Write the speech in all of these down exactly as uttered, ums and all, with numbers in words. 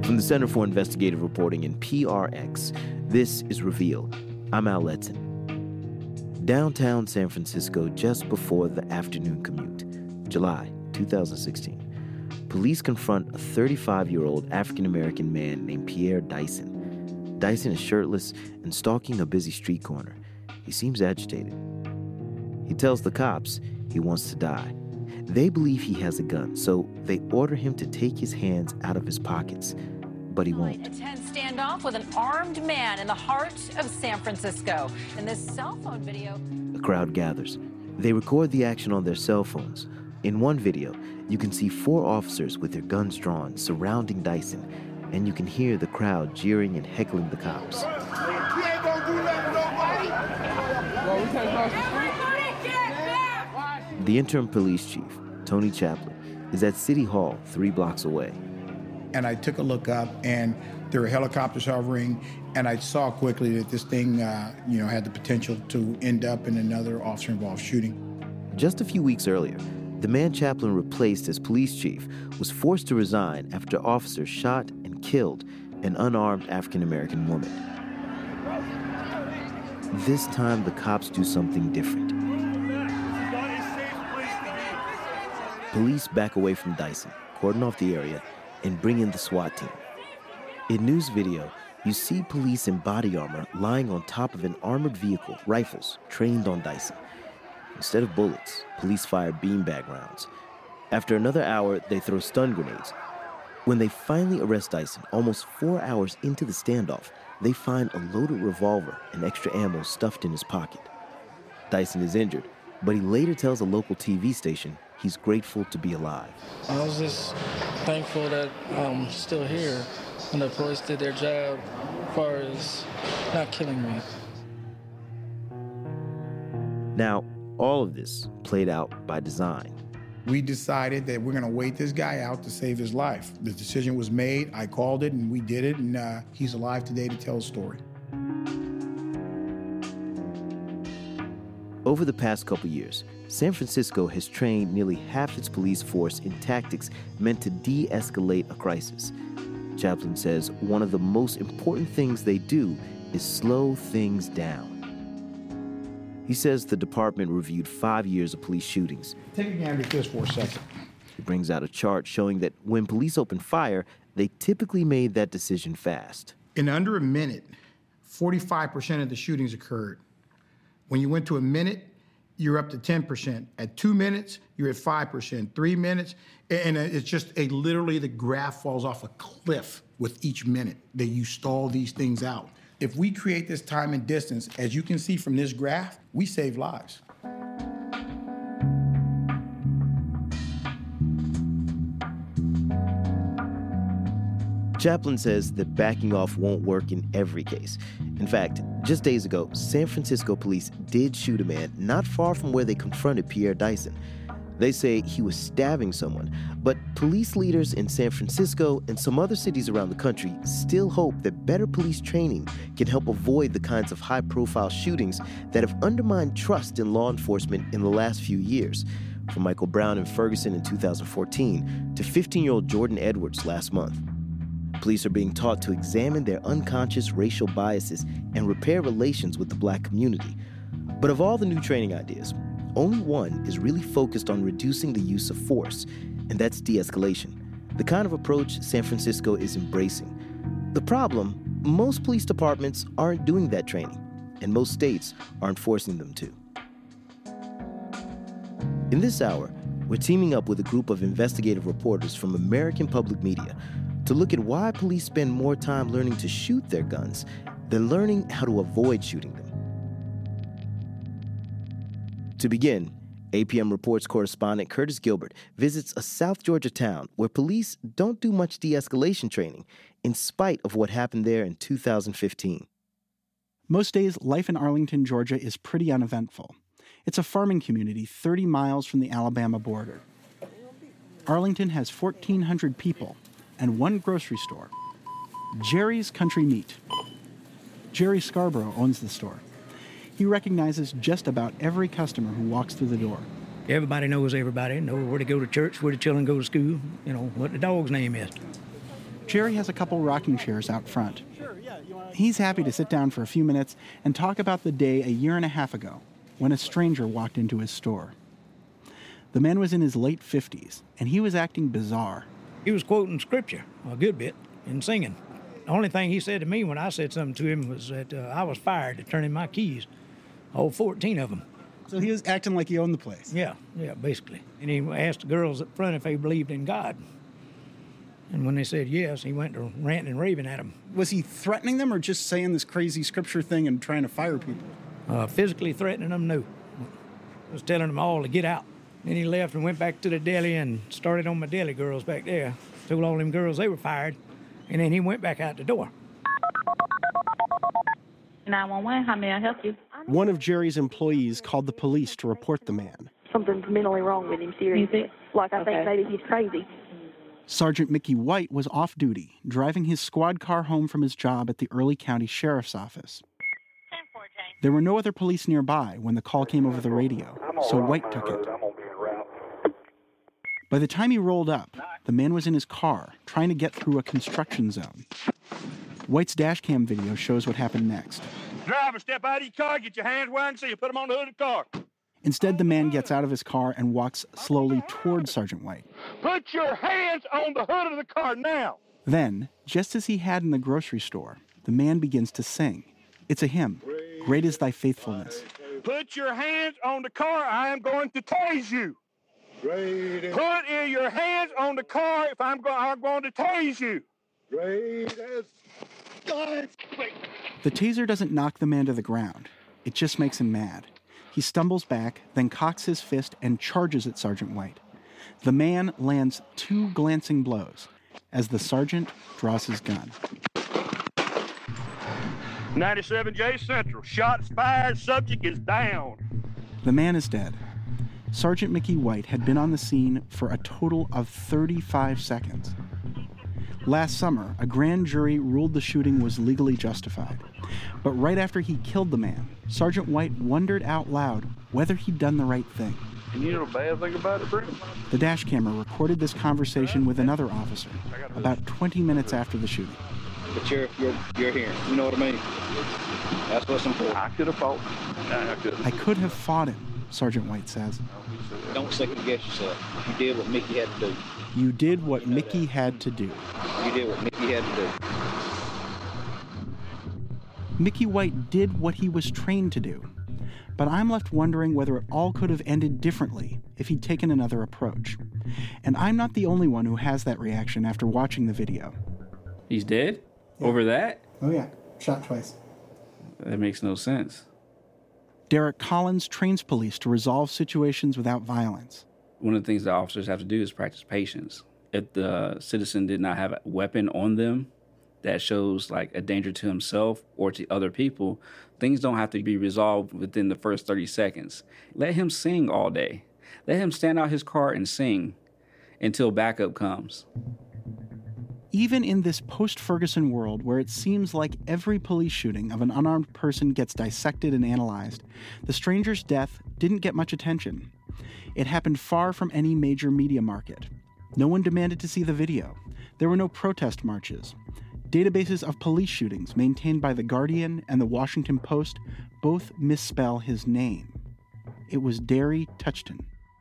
From the Center for Investigative Reporting in P R X, this is Reveal. I'm Al Letson. Downtown San Francisco just before the afternoon commute, July twenty sixteen. Police confront a thirty-five-year-old African-American man named Pierre Dyson. Dyson is shirtless and stalking a busy street corner. He seems agitated. He tells the cops he wants to die. They believe he has a gun, so they order him to take his hands out of his pockets, but he won't. A tense standoff with an armed man in the heart of San Francisco. In this cell phone video, the crowd gathers. They record the action on their cell phones. In one video, you can see four officers with their guns drawn surrounding Dyson, and you can hear the crowd jeering and heckling the cops. He ain't gonna do nothing to nobody. Well, we take across the street. The interim police chief, Tony Chaplin, is at City Hall three blocks away. And I took a look up, and there were helicopters hovering, and I saw quickly that this thing, uh, you know, had the potential to end up in another officer-involved shooting. Just a few weeks earlier, the man Chaplin replaced as police chief was forced to resign after officers shot and killed an unarmed African-American woman. This time, the cops do something different. Police back away from Dyson, cordon off the area, and bring in the SWAT team. In news video, you see police in body armor lying on top of an armored vehicle, rifles, trained on Dyson. Instead of bullets, police fire beanbag rounds. After another hour, they throw stun grenades. When they finally arrest Dyson, almost four hours into the standoff, they find a loaded revolver and extra ammo stuffed in his pocket. Dyson is injured, but he later tells a local T V station he's grateful to be alive. I was just thankful that I'm still here and the police did their job as far as not killing me. Now, all of this played out by design. We decided that we're gonna wait this guy out to save his life. The decision was made, I called it, and we did it, and uh, he's alive today to tell his story. Over the past couple years, San Francisco has trained nearly half its police force in tactics meant to de-escalate a crisis. Chaplin says one of the most important things they do is slow things down. He says the department reviewed five years of police shootings. Take a gander at this for a second. He brings out a chart showing that when police opened fire, they typically made that decision fast. In under a minute, forty-five percent of the shootings occurred. When you went to a minute, you're up to ten percent. At two minutes, you're at five percent. Three minutes, and it's just a literally the graph falls off a cliff with each minute that you stall these things out. If we create this time and distance, as you can see from this graph, we save lives. Chaplin says that backing off won't work in every case. In fact, just days ago, San Francisco police did shoot a man not far from where they confronted Pierre Dyson. They say he was stabbing someone, but police leaders in San Francisco and some other cities around the country still hope that better police training can help avoid the kinds of high-profile shootings that have undermined trust in law enforcement in the last few years, from Michael Brown in Ferguson in two thousand fourteen to fifteen-year-old Jordan Edwards last month. Police are being taught to examine their unconscious racial biases and repair relations with the Black community. But of all the new training ideas, only one is really focused on reducing the use of force, and that's de-escalation, the kind of approach San Francisco is embracing. The problem, most police departments aren't doing that training, and most states aren't forcing them to. In this hour, we're teaming up with a group of investigative reporters from American Public Media to look at why police spend more time learning to shoot their guns than learning how to avoid shooting them. To begin, A P M Reports correspondent Curtis Gilbert visits a South Georgia town where police don't do much de-escalation training, in spite of what happened there in two thousand fifteen. Most days, life in Arlington, Georgia is pretty uneventful. It's a farming community thirty miles from the Alabama border. Arlington has fourteen hundred people and one grocery store, Jerry's Country Meat. Jerry Scarborough owns the store. He recognizes just about every customer who walks through the door. Everybody knows everybody, knows where to go to church, where the children go to school, you know, what the dog's name is. Jerry has a couple rocking chairs out front. He's happy to sit down for a few minutes and talk about the day a year and a half ago when a stranger walked into his store. The man was in his late fifties, and he was acting bizarre. He was quoting scripture a good bit and singing. The only thing he said to me when I said something to him was that uh, I was fired to turn in my keys, all fourteen of them. So he was acting like he owned the place? Yeah, yeah, basically. And he asked the girls up front if they believed in God. And when they said yes, he went to ranting and raving at them. Was he threatening them or just saying this crazy scripture thing and trying to fire people? Uh, physically threatening them, no. Was telling them all to get out. Then he left and went back to the deli and started on my deli girls back there. Told all them girls they were fired, and then he went back out the door. nine one one, how may I help you? One of Jerry's employees called the police to report the man. Something's mentally wrong with him, seriously. Like, I okay. think maybe he's crazy. Sergeant Mickey White was off duty, driving his squad car home from his job at the Early County Sheriff's Office. There were no other police nearby when the call came over the radio, so White took it. By the time he rolled up, the man was in his car, trying to get through a construction zone. White's dash cam video shows what happened next. Driver, step out of your car, get your hands where I can see you, put them on the hood of the car. Instead, the man gets out of his car and walks slowly toward Sergeant White. Put your hands on the hood of the car now. Then, just as he had in the grocery store, the man begins to sing. It's a hymn, Great is Thy Faithfulness. Put your hands on the car, I am going to tase you. Great is... Put in your hands on the car if I'm, go- I'm going to tase you. Great is God's faith. The taser doesn't knock the man to the ground. It just makes him mad. He stumbles back, then cocks his fist and charges at Sergeant White. The man lands two glancing blows as the sergeant draws his gun. ninety-seven J Central. Shots fired. Subject is down. The man is dead. Sergeant Mickey White had been on the scene for a total of thirty-five seconds. Last summer, a grand jury ruled the shooting was legally justified. But right after he killed the man, Sergeant White wondered out loud whether he'd done the right thing. And you know the bad thing about it, Brent? The dash camera recorded this conversation with another officer about twenty minutes after the shooting. But you're, you're, you're here. You know what I mean? That's what's important. I could have fought. I could have. I could have fought him, Sergeant White says. Don't second guess yourself. You did what Mickey had to do. You did what you know Mickey that. had to do. You did what Mickey had to do. Mickey White did what he was trained to do. But I'm left wondering whether it all could have ended differently if he'd taken another approach. And I'm not the only one who has that reaction after watching the video. He's dead? Yeah. Over that? Oh, yeah. Shot twice. That makes no sense. Derek Collins trains police to resolve situations without violence. One of the things that officers have to do is practice patience. If the citizen did not have a weapon on them that shows like a danger to himself or to other people, things don't have to be resolved within the first thirty seconds. Let him sing all day. Let him stand out his car and sing until backup comes. Even in this post-Ferguson world where it seems like every police shooting of an unarmed person gets dissected and analyzed, the stranger's death didn't get much attention. It happened far from any major media market. No one demanded to see the video. There were no protest marches. Databases of police shootings maintained by The Guardian and The Washington Post both misspell his name. It was Derry Touchton.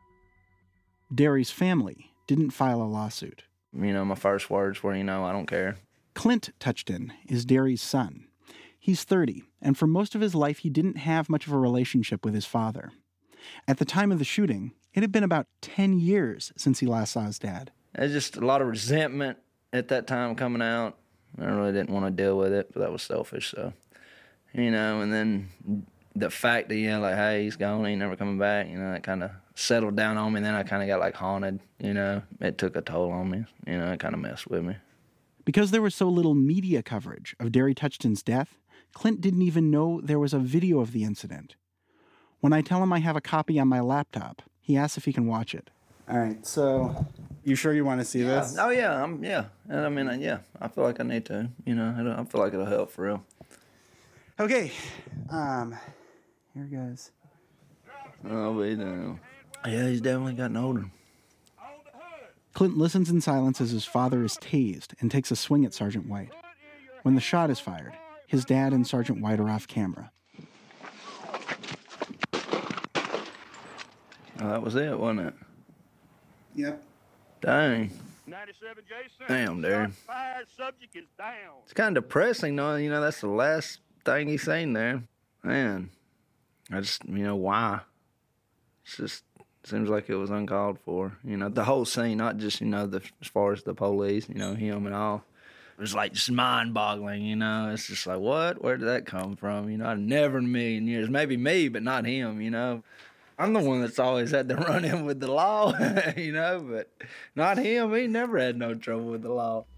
Derry's family didn't file a lawsuit. You know, my first words were, you know, I don't care. Clint Touchton is Derry's son. He's thirty, and for most of his life he didn't have much of a relationship with his father. At the time of the shooting, it had been about ten years since he last saw his dad. There's just a lot of resentment at that time coming out. I really didn't want to deal with it, but that was selfish, so. You know, and then the fact that, you know, like, hey, he's gone, he ain't never coming back, you know, it kind of settled down on me, and then I kind of got, like, haunted, you know. It took a toll on me, you know, it kind of messed with me. Because there was so little media coverage of Derry Touchton's death, Clint didn't even know there was a video of the incident. When I tell him I have a copy on my laptop, he asks if he can watch it. All right, so you sure you want to see yeah. this? Oh, yeah, I'm, yeah. I mean, yeah, I feel like I need to, you know, I, don't, I feel like it'll help for real. Okay, um, here it goes. Oh, we know. Yeah, he's definitely gotten older. Clint listens in silence as his father is tased and takes a swing at Sergeant White. When the shot is fired, his dad and Sergeant White are off camera. Oh, that was it, wasn't it? Yep. Dang. ninety-seven Jason. Damn, dude. Fired, subject is down. It's kind of depressing, though. You know, that's the last thing he's seen there. Man, I just, you know, why? It's just, seems like it was uncalled for. You know, the whole scene, not just, you know, the, as far as the police, you know, him and all. It was like just mind-boggling, you know. It's just like, what? Where did that come from? You know, I'd never in a million years. Maybe me, but not him, you know. I'm the one that's always had to run in with the law, you know, but not him. He never had no trouble with the law.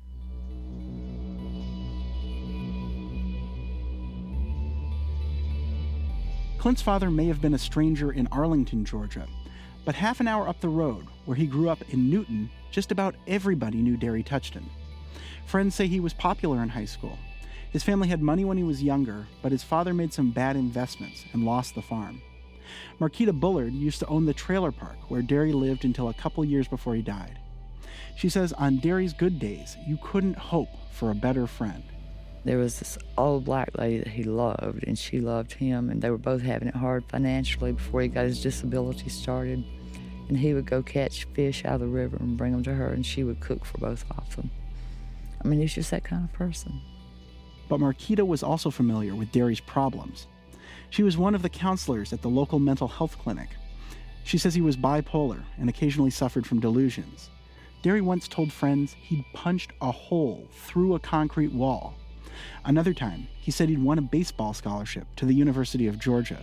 Clint's father may have been a stranger in Arlington, Georgia, but half an hour up the road, where he grew up in Newton, just about everybody knew Derry Touchton. Friends say he was popular in high school. His family had money when he was younger, but his father made some bad investments and lost the farm. Marquita Bullard used to own the trailer park where Derry lived until a couple years before he died. She says on Derry's good days, you couldn't hope for a better friend. There was this old black lady that he loved, and she loved him, and they were both having it hard financially before he got his disability started. And he would go catch fish out of the river and bring them to her, and she would cook for both of them. I mean, he's just that kind of person. But Marquita was also familiar with Derry's problems. She was one of the counselors at the local mental health clinic. She says he was bipolar and occasionally suffered from delusions. Derry once told friends he'd punched a hole through a concrete wall. Another time, he said he'd won a baseball scholarship to the University of Georgia.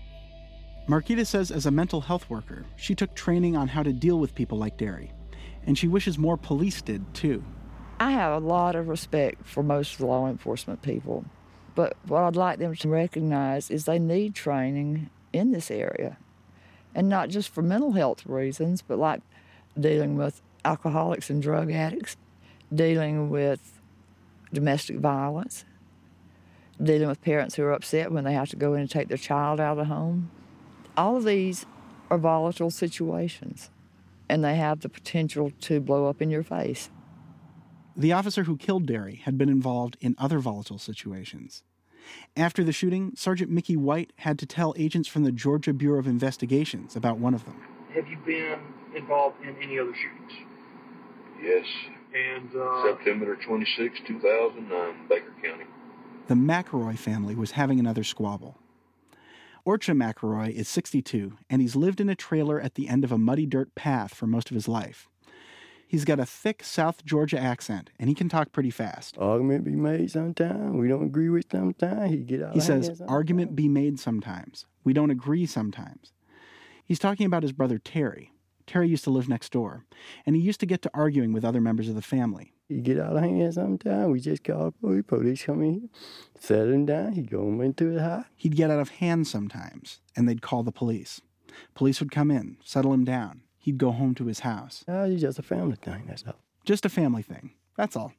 Marquita says as a mental health worker, she took training on how to deal with people like Derry, and she wishes more police did, too. I have a lot of respect for most of the law enforcement people. But what I'd like them to recognize is they need training in this area. And not just for mental health reasons, but like dealing with alcoholics and drug addicts, dealing with domestic violence, dealing with parents who are upset when they have to go in and take their child out of the home. All of these are volatile situations, and they have the potential to blow up in your face. The officer who killed Derry had been involved in other volatile situations. After the shooting, Sergeant Mickey White had to tell agents from the Georgia Bureau of Investigations about one of them. Have you been involved in any other shootings? Yes. And uh, September twenty-sixth, two thousand nine, Baker County. The McElroy family was having another squabble. Orcha McElroy is sixty-two, and he's lived in a trailer at the end of a muddy dirt path for most of his life. He's got a thick South Georgia accent, and he can talk pretty fast. Argument be made sometimes. We don't agree with sometimes. He get out. He says, argument be made sometimes. We don't agree sometimes. He's talking about his brother Terry. Terry used to live next door, and he used to get to arguing with other members of the family. He get out of hand sometimes. We just call police. Police come in, set him down. He go into his house. He'd get out of hand sometimes, and they'd call the police. Police would come in, settle him down. He'd go home to his house. Oh, it's just a family thing, that's all. Just a family thing, that's all.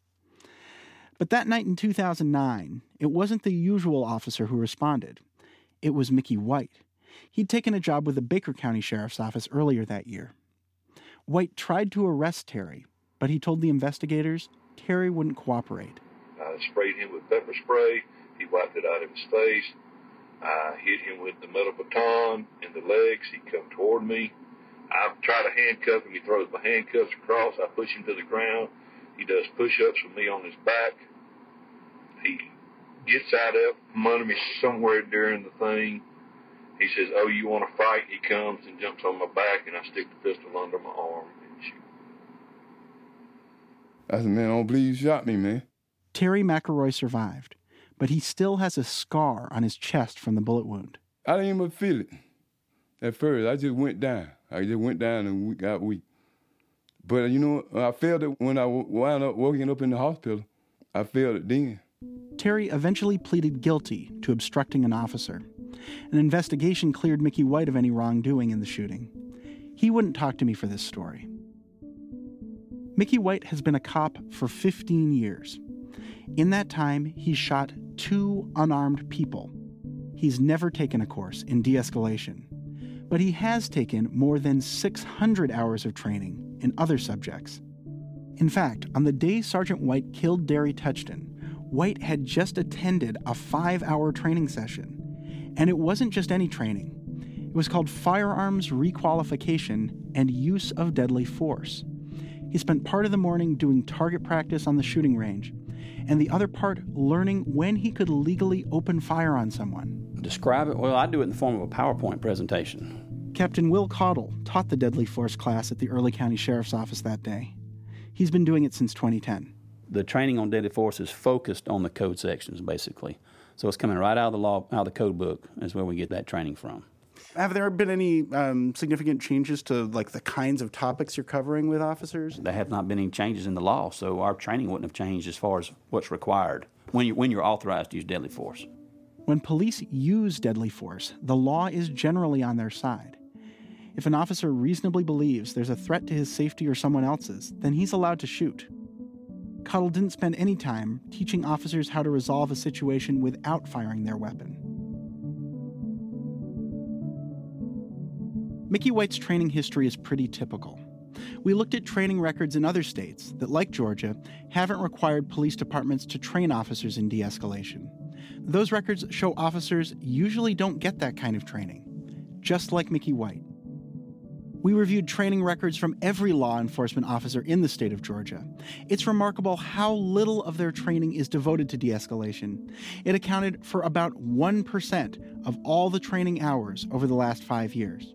But that night in two thousand nine, it wasn't the usual officer who responded. It was Mickey White. He'd taken a job with the Baker County Sheriff's Office earlier that year. White tried to arrest Terry, but he told the investigators Terry wouldn't cooperate. I sprayed him with pepper spray. He wiped it out of his face. I hit him with the metal baton in the legs. He come toward me. I try to handcuff him. He throws my handcuffs across. I push him to the ground. He does push-ups with me on his back. He gets out of from under me somewhere during the thing. He says, "Oh, you want to fight?" He comes and jumps on my back, and I stick the pistol under my arm and shoot. I said, "Man, I don't believe you shot me, man." Terry McElroy survived, but he still has a scar on his chest from the bullet wound. I didn't even feel it at first. I just went down. I just went down and got weak. But, you know, I felt it when I wound up waking up in the hospital. I felt it then. Terry eventually pleaded guilty to obstructing an officer. An investigation cleared Mickey White of any wrongdoing in the shooting. He wouldn't talk to me for this story. Mickey White has been a cop for fifteen years. In that time, he's shot two unarmed people. He's never taken a course in de-escalation. But he has taken more than six hundred hours of training in other subjects. In fact, on the day Sergeant White killed Derry Touchton, White had just attended a five-hour training session. And it wasn't just any training. It was called Firearms Requalification and Use of Deadly Force. He spent part of the morning doing target practice on the shooting range, and the other part learning when he could legally open fire on someone. Describe it? Well, I do it in the form of a PowerPoint presentation. Captain Will Caudle taught the Deadly Force class at the Early County Sheriff's Office that day. He's been doing it since twenty ten. The training on deadly force is focused on the code sections, basically. So it's coming right out of the law, out of the code book is where we get that training from. Have there been any um, significant changes to like the kinds of topics you're covering with officers? There have not been any changes in the law, so our training wouldn't have changed as far as what's required when you're, when you're authorized to use deadly force. When police use deadly force, the law is generally on their side. If an officer reasonably believes there's a threat to his safety or someone else's, then he's allowed to shoot. Caudle didn't spend any time teaching officers how to resolve a situation without firing their weapon. Mickey White's training history is pretty typical. We looked at training records in other states that, like Georgia, haven't required police departments to train officers in de-escalation. Those records show officers usually don't get that kind of training, just like Mickey White. We reviewed training records from every law enforcement officer in the state of Georgia. It's remarkable how little of their training is devoted to de-escalation. It accounted for about one percent of all the training hours over the last five years.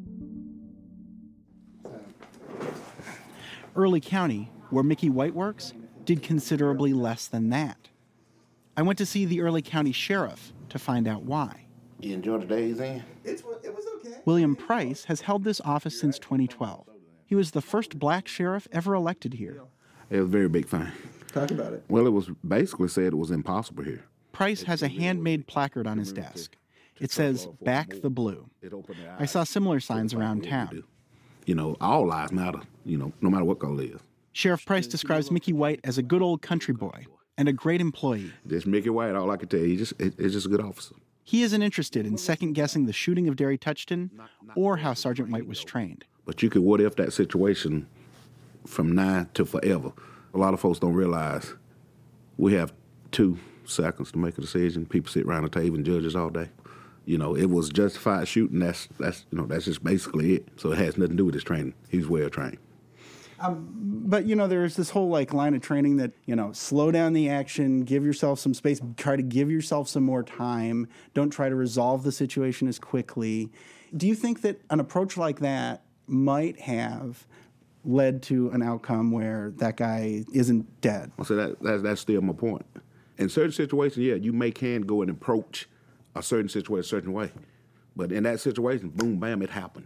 Early County, where Mickey White works, did considerably less than that. I went to see the Early County Sheriff to find out why. You enjoy the days in? It's, it was okay. William Price has held this office since twenty twelve. He was the first black sheriff ever elected here. It was a very big thing. Talk about it. Well, it was basically said it was impossible here. Price has a handmade placard on his desk. It says, "Back the Blue." I saw similar signs around town. You know, all lives matter, you know, no matter what color it is. Sheriff Price describes Mickey White as a good old country boy and a great employee. This Mickey White, all I can tell you, he's just, he's just a good officer. He isn't interested in second-guessing the shooting of Derry Touchton or how Sergeant White was trained. But you could what-if that situation from now to forever. A lot of folks don't realize we have two seconds to make a decision. People sit around the table and judge us all day. You know, it was justified shooting. That's, that's you know, that's just basically it. So it has nothing to do with his training. He's well trained. Um, but, you know, there's this whole, like, line of training that, you know, slow down the action, give yourself some space, try to give yourself some more time, don't try to resolve the situation as quickly. Do you think that an approach like that might have led to an outcome where that guy isn't dead? Well, so that, that, that's still my point. In certain situations, yeah, you may can go and approach a certain situation a certain way. But in that situation, boom, bam, it happened.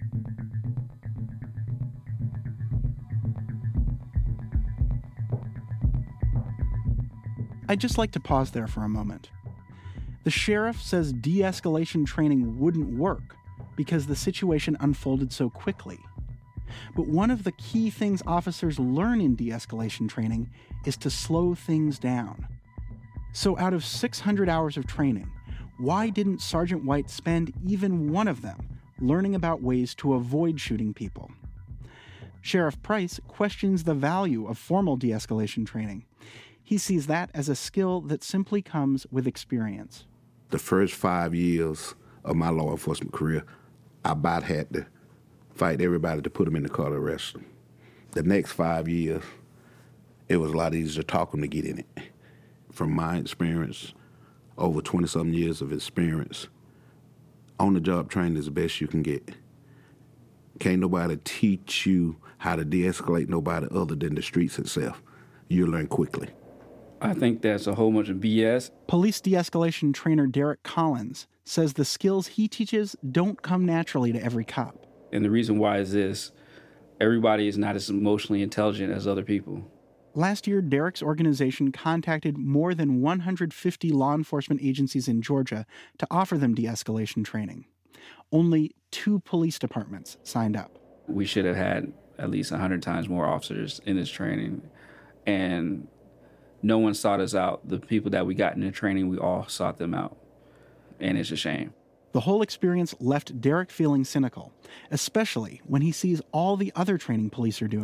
I'd just like to pause there for a moment. The sheriff says de-escalation training wouldn't work because the situation unfolded so quickly. But one of the key things officers learn in de-escalation training is to slow things down. So out of six hundred hours of training, why didn't Sergeant White spend even one of them learning about ways to avoid shooting people? Sheriff Price questions the value of formal de-escalation training. He sees that as a skill that simply comes with experience. The first five years of my law enforcement career, I about had to fight everybody to put them in the car to arrest them. The next five years, it was a lot easier to talk them to get in it. From my experience, over twenty-something years of experience, on-the-job training is the best you can get. Can't nobody teach you how to de-escalate nobody other than the streets itself. You'll learn quickly. I think that's a whole bunch of B S. Police de-escalation trainer Derek Collins says the skills he teaches don't come naturally to every cop. And the reason why is this: everybody is not as emotionally intelligent as other people. Last year, Derek's organization contacted more than one hundred fifty law enforcement agencies in Georgia to offer them de-escalation training. Only two police departments signed up. We should have had at least one hundred times more officers in this training. And no one sought us out. The people that we got in the training, we all sought them out. And it's a shame. The whole experience left Derek feeling cynical, especially when he sees all the other training police are doing.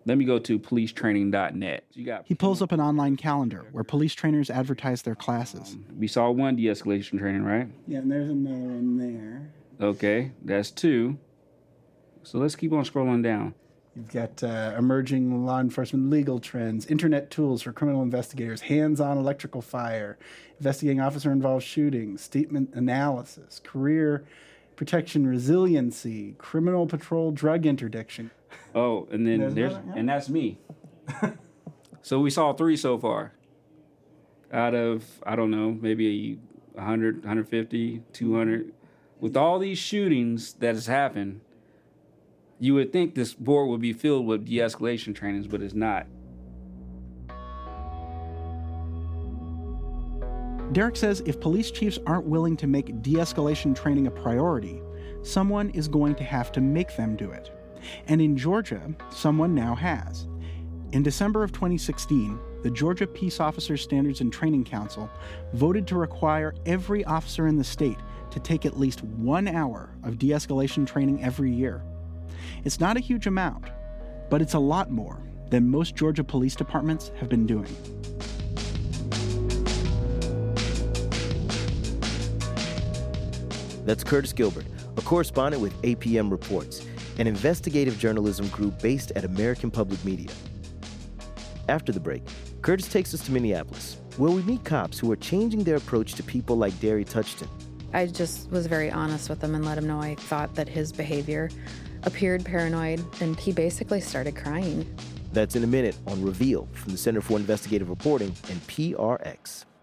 let me go to police training dot net. You got He pulls up an online calendar where police trainers advertise their classes. We saw one de-escalation training, right? Yeah, and there's another one there. Okay, that's two. So let's keep on scrolling down. You've got uh, emerging law enforcement legal trends, internet tools for criminal investigators, hands-on electrical fire, investigating officer-involved shootings, statement analysis, career protection resiliency, criminal patrol drug interdiction. Oh, and then There's there's, another, yeah. and that's me. So we saw three so far. Out of, I don't know, maybe one hundred, one fifty, two hundred. With all these shootings that has happened, you would think this board would be filled with de-escalation trainings, but it's not. Derek says if police chiefs aren't willing to make de-escalation training a priority, someone is going to have to make them do it. And in Georgia, someone now has. In December of twenty sixteen, the Georgia Peace Officers Standards and Training Council voted to require every officer in the state to take at least one hour of de-escalation training every year. It's not a huge amount, but it's a lot more than most Georgia police departments have been doing. That's Curtis Gilbert, a correspondent with A P M Reports, an investigative journalism group based at American Public Media. After the break, Curtis takes us to Minneapolis, where we meet cops who are changing their approach to people like Derry Touchton. I just was very honest with him and let him know I thought that his behavior appeared paranoid, and he basically started crying. That's in a minute on Reveal from the Center for Investigative Reporting and P R X.